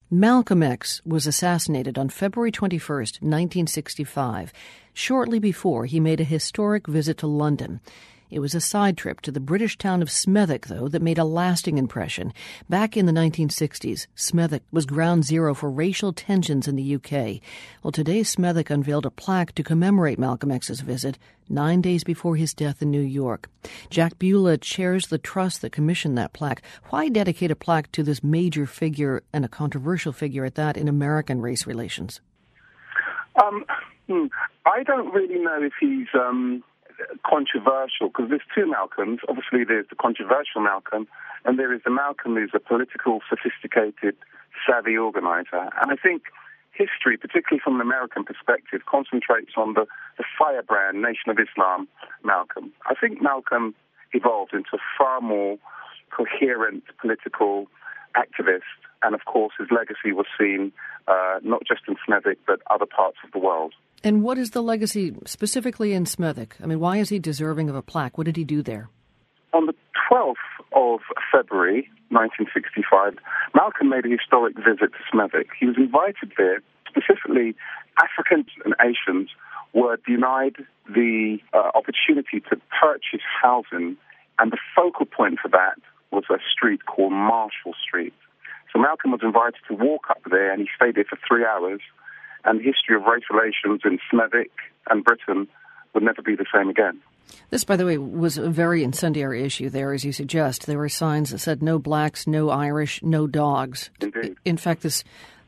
Malcolm X was assassinated on February 21st, 1965, shortly before he made a historic visit to London. It was a side trip to the British town of Smethwick, though, that made a lasting impression. Back in the 1960s, Smethwick was ground zero for racial tensions in the UK. Well, today Smethwick unveiled a plaque to commemorate Malcolm X's visit 9 days before his death in New York. Jack Beulah chairs the trust that commissioned that plaque. Why dedicate a plaque to this major figure, and a controversial figure at that, in American race relations? I don't really know if he's controversial, because there's two Malcolms. Obviously, there's the controversial Malcolm, and there is the Malcolm who's a political, sophisticated, savvy organizer. And I think history, particularly from an American perspective, concentrates on the firebrand Nation of Islam Malcolm. I think Malcolm evolved into a far more coherent political activist, and of course his legacy was seen not just in Smethwick but other parts of the world. And what is the legacy specifically in Smethwick? I mean, why is he deserving of a plaque? What did he do there? On the 12th of February 1965, Malcolm made a historic visit to Smethwick. He was invited there. Specifically, Africans and Asians were denied the opportunity to purchase housing, and the focal point for that was a street called Marshall Street. So Malcolm was invited to walk up there, and he stayed there for 3 hours. And the history of race relations in Smethwick and Britain would never be the same again. This, by the way, was a very incendiary issue there, as you suggest. There were signs that said no blacks, no Irish, no dogs. Indeed. In fact, this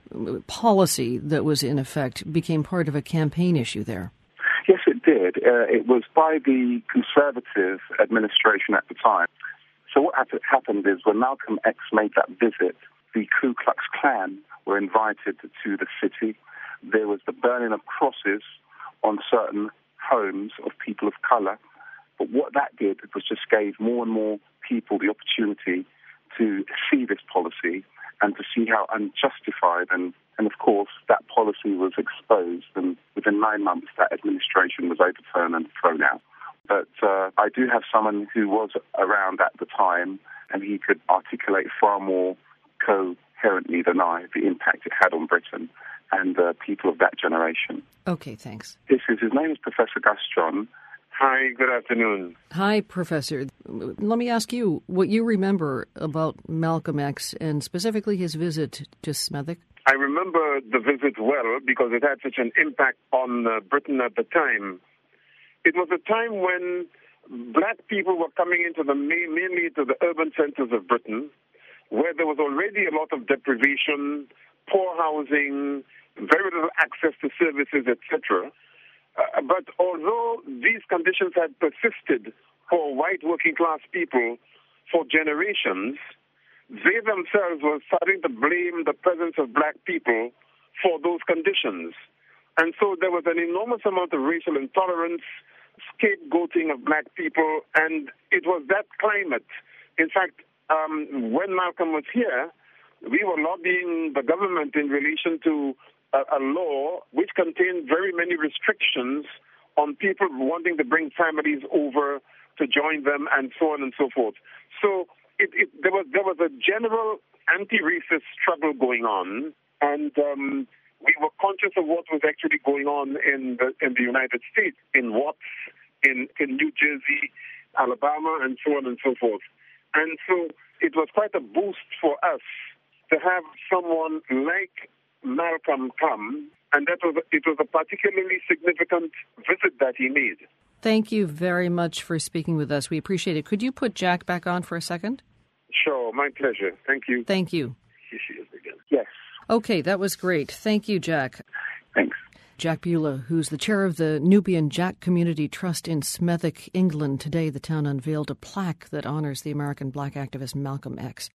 policy that was in effect became part of a campaign issue there. Yes, it did. It was by the Conservative administration at the time. So what happened is when Malcolm X made that visit, the Ku Klux Klan were invited to the city. There was the burning of crosses on certain homes of people of color. But what that did was just gave more and more people the opportunity to see this policy and to see how unjustified, and of course that policy was exposed, and within 9 months that administration was overturned and thrown out. But I do have someone who was around at the time, and he could articulate far more coherently than I the impact it had on Britain and people of that generation. Okay, thanks. His name is Professor Gus John. Hi, good afternoon. Hi, Professor. Let me ask you what you remember about Malcolm X and specifically his visit to Smethwick. I remember the visit well because it had such an impact on Britain at the time. It was a time when black people were coming into mainly to the urban centers of Britain, where there was already a lot of deprivation, poor housing, very little access to services, etc. But although these conditions had persisted for white working-class people for generations, they themselves were starting to blame the presence of black people for those conditions. And so there was an enormous amount of racial intolerance, scapegoating of black people, and it was that climate. In fact, when Malcolm was here, we were lobbying the government in relation to a law which contained very many restrictions on people wanting to bring families over to join them and so on and so forth. So there was a general anti-racist struggle going on, and we were conscious of what was actually going on in the United States, in Watts, in New Jersey, Alabama, and so on and so forth. And so it was quite a boost for us to have someone like Malcolm come, and it was a particularly significant visit that he made. Thank you very much for speaking with us. We appreciate it. Could you put Jack back on for a second? Sure, my pleasure. Thank you. Thank you. Here she is again. Yes. Okay, that was great. Thank you, Jack. Thanks. Jack Beulah, who's the chair of the Nubian Jack Community Trust in Smethwick, England. Today, the town unveiled a plaque that honors the American black activist Malcolm X.